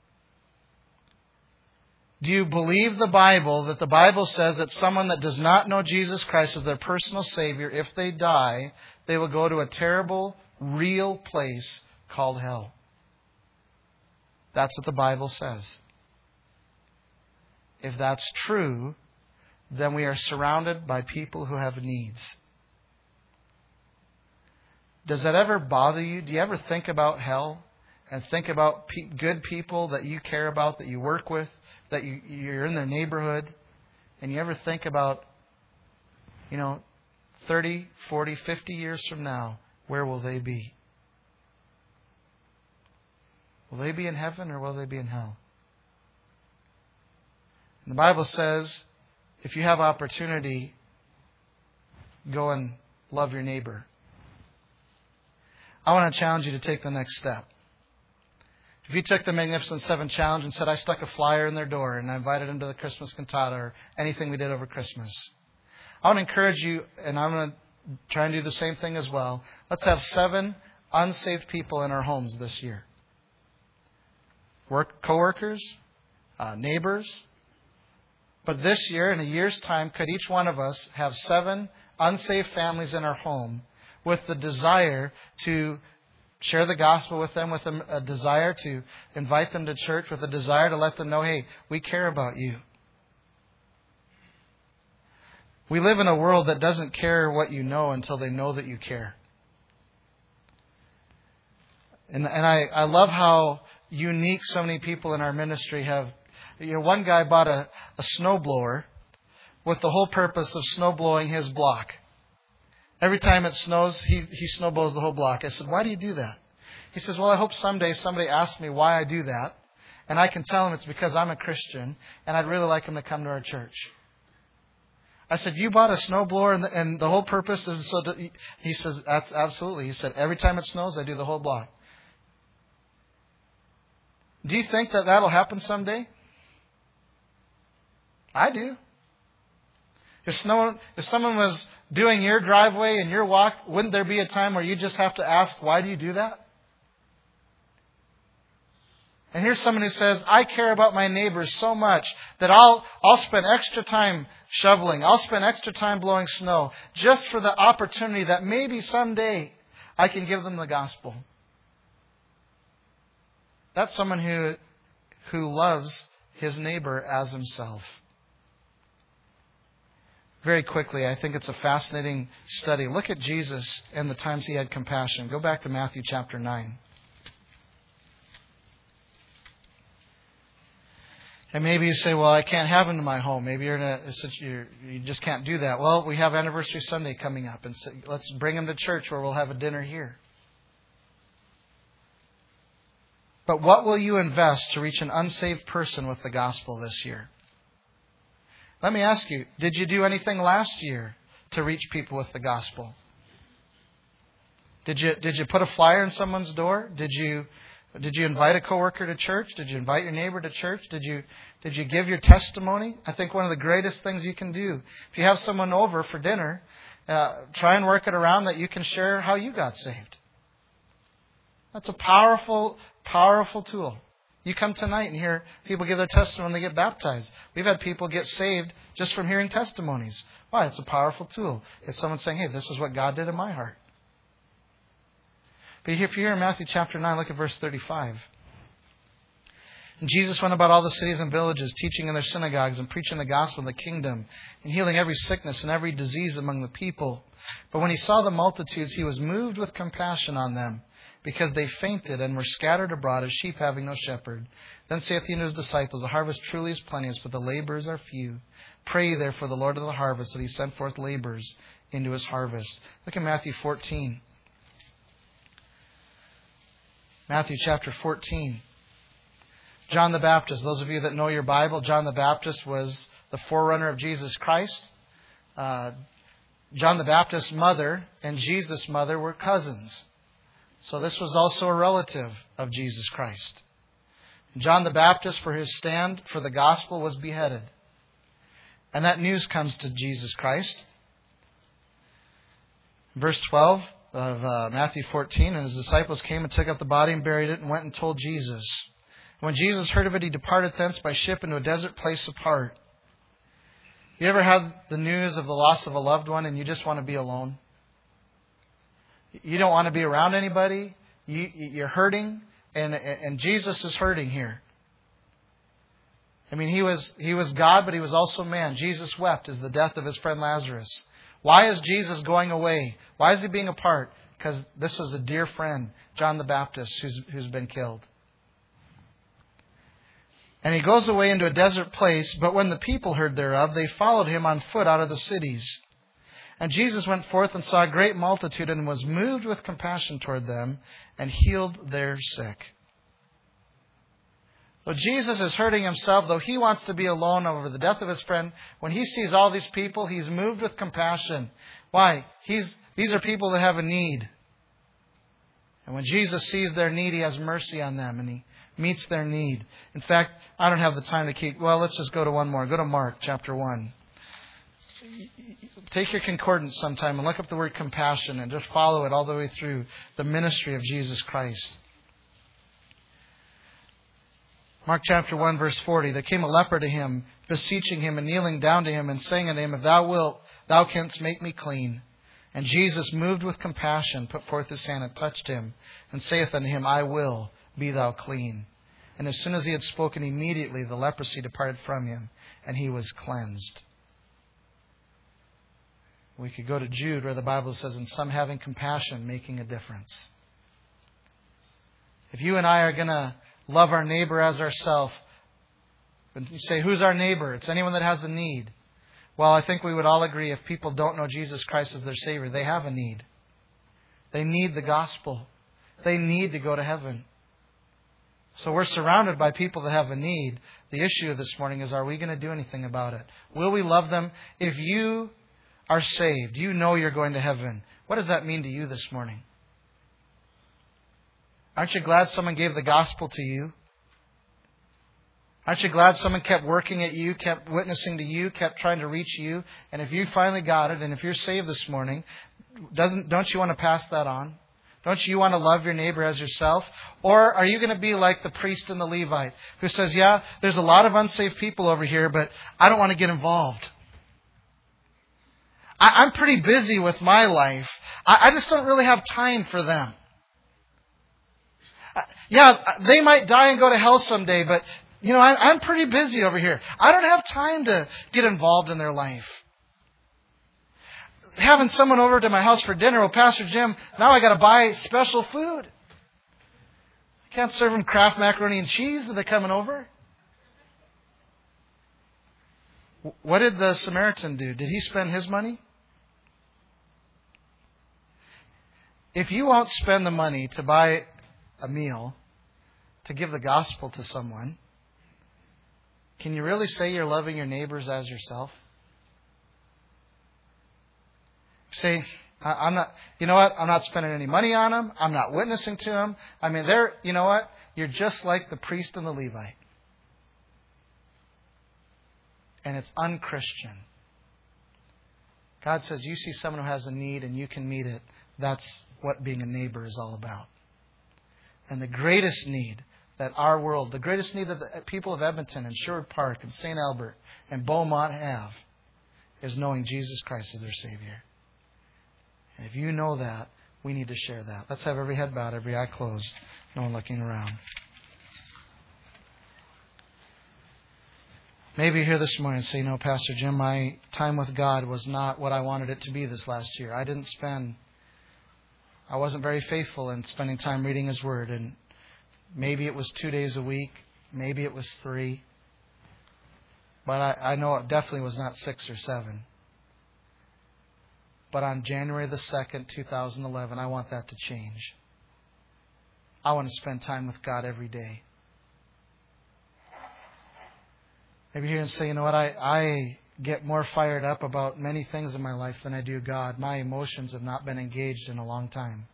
Do you believe the Bible, that the Bible says that someone that does not know Jesus Christ as their personal Savior, if they die, they will go to a terrible, real place called hell? That's what the Bible says. If that's true, then we are surrounded by people who have needs. Does that ever bother you? Do you ever think about hell and think about good people that you care about, that you work with, that you're in their neighborhood, and you ever think about, 30, 40, 50 years from now, where will they be? Will they be in heaven or will they be in hell? And the Bible says, if you have opportunity, go and love your neighbor. I want to challenge you to take the next step. If you took the Magnificent 7 challenge and said, I stuck a flyer in their door and I invited them to the Christmas cantata or anything we did over Christmas, I want to encourage you, and I'm going to try and do the same thing as well. Let's have 7 unsaved people in our homes this year. Co-workers, neighbors. But this year, in a year's time, could each one of us have 7 unsaved families in our home with the desire to share the gospel with them, with a desire to invite them to church, with a desire to let them know, hey, we care about you. We live in a world that doesn't care what you know until they know that you care. And I love how unique so many people in our ministry have. One guy bought a snowblower with the whole purpose of snowblowing his block. Every time it snows, he snowblows the whole block. I said, why do you do that? He says, well, I hope someday somebody asks me why I do that, and I can tell them it's because I'm a Christian, and I'd really like them to come to our church. I said, you bought a snowblower, and the whole purpose is so... He says, that's absolutely. He said, every time it snows, I do the whole block. Do you think that that'll happen someday? I do. If someone was doing your driveway and your walk, wouldn't there be a time where you just have to ask, why do you do that? And here's someone who says, I care about my neighbors so much that I'll spend extra time shoveling. I'll spend extra time blowing snow just for the opportunity that maybe someday I can give them the gospel. That's someone who loves his neighbor as himself. Very quickly, I think it's a fascinating study. Look at Jesus and the times he had compassion. Go back to Matthew chapter 9. And maybe you say, well, I can't have him in my home. Maybe you just can't do that. Well, we have Anniversary Sunday coming up, and so let's bring him to church where we'll have a dinner here. But what will you invest to reach an unsaved person with the gospel this year? Let me ask you, did you do anything last year to reach people with the gospel? Did you put a flyer in someone's door? Did you invite a coworker to church? Did you invite your neighbor to church? Did you give your testimony? I think one of the greatest things you can do, if you have someone over for dinner, try and work it around that you can share how you got saved. That's a powerful, powerful tool. You come tonight and hear people give their testimony when they get baptized. We've had people get saved just from hearing testimonies. Why? It's a powerful tool. It's someone saying, hey, this is what God did in my heart. But if you're here in Matthew chapter 9, look at verse 35. And Jesus went about all the cities and villages, teaching in their synagogues and preaching the gospel of the kingdom, and healing every sickness and every disease among the people. But when he saw the multitudes, he was moved with compassion on them, because they fainted and were scattered abroad as sheep having no shepherd. Then saith he unto his disciples, the harvest truly is plenteous, but the laborers are few. Pray ye therefore the Lord of the harvest, that he send forth laborers into his harvest. Look at Matthew 14. Matthew chapter 14. John the Baptist. Those of you that know your Bible, John the Baptist was the forerunner of Jesus Christ. John the Baptist's mother and Jesus' mother were cousins. So this was also a relative of Jesus Christ. John the Baptist, for his stand for the gospel, was beheaded. And that news comes to Jesus Christ. Verse 12 of Matthew 14, and his disciples came and took up the body and buried it and went and told Jesus. When Jesus heard of it, he departed thence by ship into a desert place apart. You ever had the news of the loss of a loved one and you just want to be alone? You don't want to be around anybody. You're hurting, and Jesus is hurting here. I mean, he was God, but he was also man. Jesus wept as the death of his friend Lazarus. Why is Jesus going away? Why is he being apart? Because this is a dear friend, John the Baptist, who's been killed. And he goes away into a desert place, but when the people heard thereof, they followed him on foot out of the cities. And Jesus went forth and saw a great multitude and was moved with compassion toward them and healed their sick. Though Jesus is hurting himself, though he wants to be alone over the death of his friend, when he sees all these people, he's moved with compassion. Why? These are people that have a need. And when Jesus sees their need, he has mercy on them and he meets their need. In fact, I don't have the time to keep... Well, let's just go to one more. Go to Mark chapter 1. Take your concordance sometime and look up the word compassion and just follow it all the way through the ministry of Jesus Christ. Mark chapter 1 verse 40. There came a leper to him, beseeching him and kneeling down to him and saying unto him, If thou wilt, thou canst make me clean. And Jesus, moved with compassion, put forth his hand and touched him, and saith unto him, I will, be thou clean. And as soon as he had spoken, immediately the leprosy departed from him, and he was cleansed. We could go to Jude, where the Bible says, and some having compassion, making a difference. If you and I are going to love our neighbor as ourselves, and you say, who's our neighbor? It's anyone that has a need. Well, I think we would all agree if people don't know Jesus Christ as their Savior, they have a need. They need the gospel. They need to go to heaven. So we're surrounded by people that have a need. The issue this morning is, are we going to do anything about it? Will we love them? If you are saved, you know you're going to heaven. What does that mean to you this morning? Aren't you glad someone gave the gospel to you? Aren't you glad someone kept working at you, kept witnessing to you, kept trying to reach you? And if you finally got it, and if you're saved this morning, don't you want to pass that on? Don't you want to love your neighbor as yourself? Or are you going to be like the priest and the Levite who says, yeah, there's a lot of unsaved people over here, but I don't want to get involved. I'm pretty busy with my life. I just don't really have time for them. Yeah, they might die and go to hell someday, but, I'm pretty busy over here. I don't have time to get involved in their life. Having someone over to my house for dinner, well, Pastor Jim, now I got to buy special food. I can't serve them Kraft macaroni and cheese. Are they coming over? What did the Samaritan do? Did he spend his money? If you won't spend the money to buy a meal, to give the gospel to someone, can you really say you're loving your neighbors as yourself? Say, I'm not, I'm not spending any money on them. I'm not witnessing to them. I mean, you're just like the priest and the Levite. And it's unchristian. God says, you see someone who has a need and you can meet it. That's what being a neighbor is all about. And the greatest need that our world, the greatest need that the people of Edmonton and Sherwood Park and St. Albert and Beaumont have is knowing Jesus Christ as their Savior. And if you know that, we need to share that. Let's have every head bowed, every eye closed, no one looking around. Maybe you're here this morning and say, Pastor Jim, my time with God was not what I wanted it to be this last year. I wasn't very faithful in spending time reading His Word. And maybe it was 2 days a week. Maybe it was 3. But I know it definitely was not 6 or 7. But on January the 2nd, 2011, I want that to change. I want to spend time with God every day. Maybe you're here and say, what, I get more fired up about many things in my life than I do God. My emotions have not been engaged in a long time.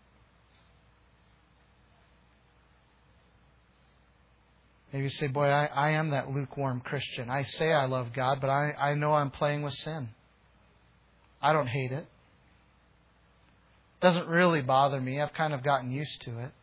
Maybe you say, boy, I am that lukewarm Christian. I say I love God, but I know I'm playing with sin. I don't hate it. It doesn't really bother me. I've kind of gotten used to it.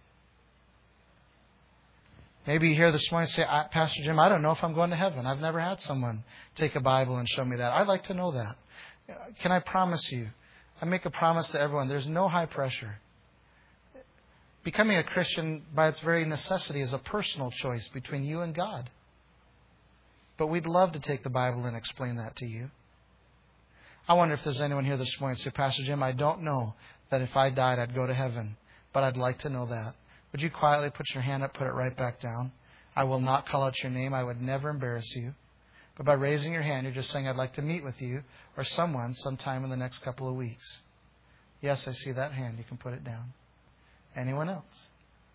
Maybe you're here this morning and say, Pastor Jim, I don't know if I'm going to heaven. I've never had someone take a Bible and show me that. I'd like to know that. Can I promise you? I make a promise to everyone. There's no high pressure. Becoming a Christian, by its very necessity, is a personal choice between you and God. But we'd love to take the Bible and explain that to you. I wonder if there's anyone here this morning and say, Pastor Jim, I don't know that if I died I'd go to heaven, but I'd like to know that. Would you quietly put your hand up, put it right back down? I will not call out your name. I would never embarrass you. But by raising your hand, you're just saying, I'd like to meet with you or someone sometime in the next couple of weeks. Yes, I see that hand. You can put it down. Anyone else?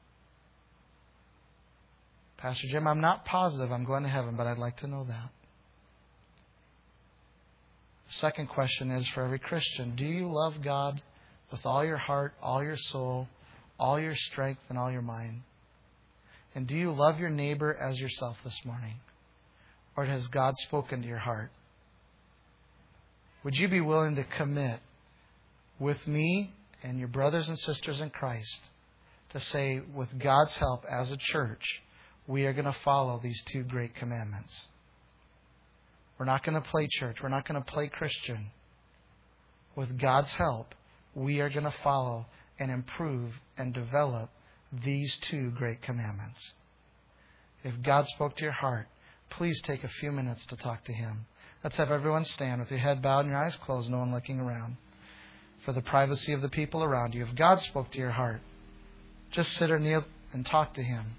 Pastor Jim, I'm not positive I'm going to heaven, but I'd like to know that. The second question is for every Christian. Do you love God with all your heart, all your soul, all your strength, and all your mind? And do you love your neighbor as yourself this morning? Or has God spoken to your heart? Would you be willing to commit with me and your brothers and sisters in Christ to say, with God's help as a church, we are going to follow these 2 great commandments? We're not going to play church. We're not going to play Christian. With God's help, we are going to follow and improve and develop these 2 great commandments. If God spoke to your heart, please take a few minutes to talk to Him. Let's have everyone stand with your head bowed and your eyes closed, no one looking around, for the privacy of the people around you. If God spoke to your heart, just sit or kneel and talk to Him.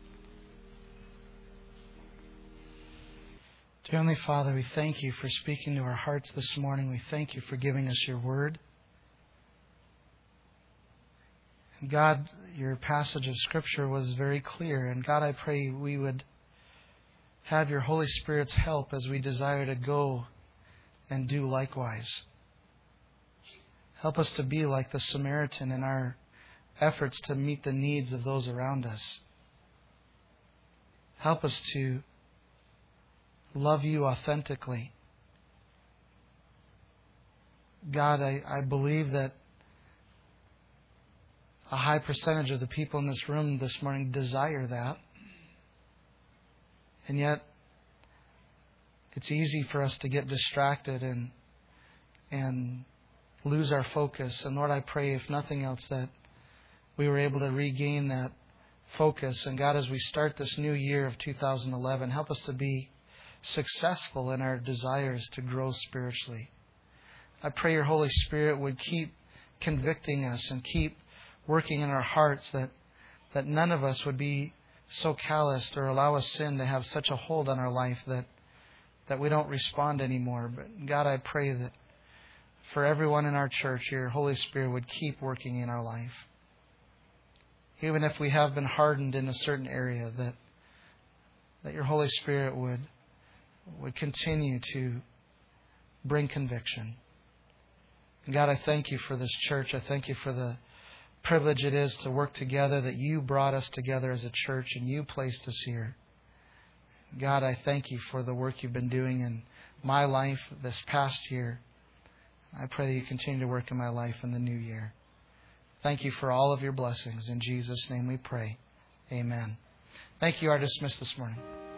Dear Heavenly Father, we thank You for speaking to our hearts this morning. We thank You for giving us Your Word. And God, Your passage of Scripture was very clear. And God, I pray we would have Your Holy Spirit's help as we desire to go and do likewise. Help us to be like the Samaritan in our efforts to meet the needs of those around us. Help us to love You authentically. God, I believe that a high percentage of the people in this room this morning desire that. And yet, it's easy for us to get distracted and lose our focus. And Lord, I pray, if nothing else, that we were able to regain that focus. And God, as we start this new year of 2011, help us to be successful in our desires to grow spiritually. I pray your Holy Spirit would keep convicting us and keep working in our hearts, that none of us would be so calloused or allow a sin to have such a hold on our life that we don't respond anymore. But God, I pray that for everyone in our church, your Holy Spirit would keep working in our life. Even if we have been hardened in a certain area, that your Holy Spirit would continue to bring conviction. And God, I thank you for this church. I thank you for the privilege it is to work together, that you brought us together as a church and you placed us here. God, I thank you for the work you've been doing in my life this past year. I pray that you continue to work in my life in the new year. Thank you for all of your blessings. In Jesus' name we pray. Amen. Thank you. You are dismissed this morning.